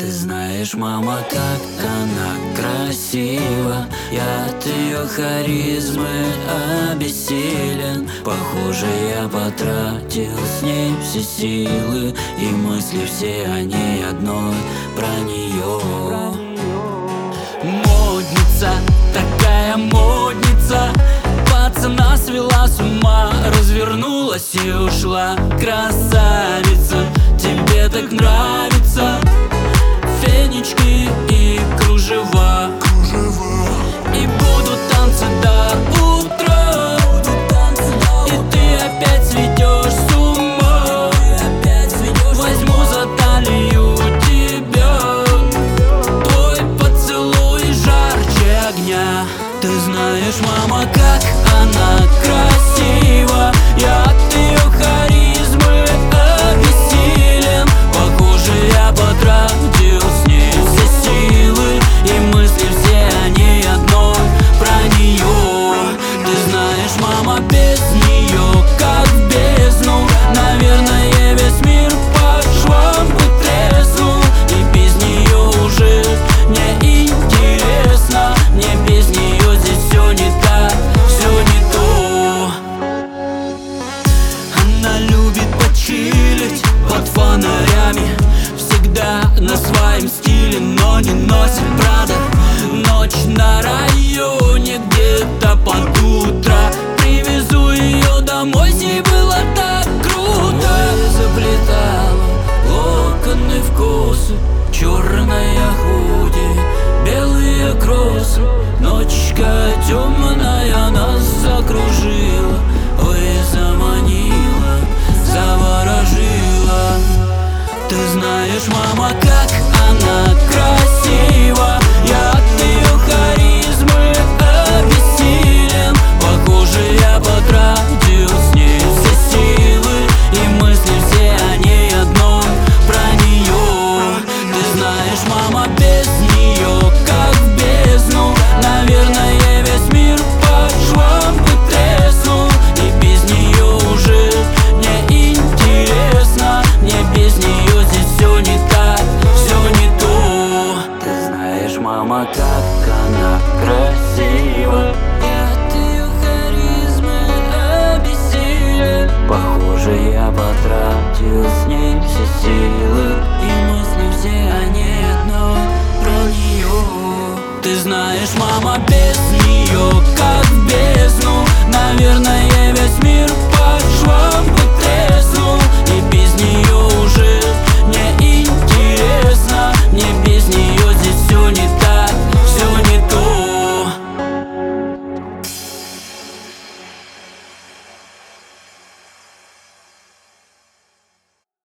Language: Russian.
Ты знаешь, мама, как она красива. Я от ее харизмы обессилен. Похоже, я потратил с ней все силы, и мысли все о ней одной, про нее. Модница, такая модница, пацана свела с ума, развернулась и ушла. Красавица, тебе так нравится фенечки и кружева. И будут танцы до утра, и ты опять сведешь с ума. Возьму за талию тебя, твой поцелуй жарче огня. Ты знаешь, мама, как она красива. Я от ее харизмы обессилен. Похоже, я потратил с ней все силы, и мысли все о ней одной, про нее. Ты знаешь, мама, без нее как в бездну. Наверное, весь мир по швам бы треснул. И без нее уже не интересно. Мне без нее здесь все не так, все не то. Она любит почилить под фонарями, всегда на своем стиле, но не носит Прада. Ночь на районе, где-то под утро. Привезу ее домой, с ней было так круто. Заплетала локоны в косы, черная худи, белые кроссы. Ночка темная нас закружила, ой, заманила, заворожила. Ты знаешь, мама, как она красива. Я от ее харизмы обессилен. Похоже, я потратил с ней все силы, и мысли все о ней одной, про нее. Ты знаешь, мама, без нее как в бездну. Наверное, весь мир по швам бы треснул. И без нее уже не интересно. Мне без нее здесь все не так, все не то. Ты знаешь, мама, как она красива. Я от ее харизмы обессилен. Похоже, я потратил с ней все силы, и мысли все о ней одной, про нее. Ты знаешь, мама, без нее как в бездну. Наверное,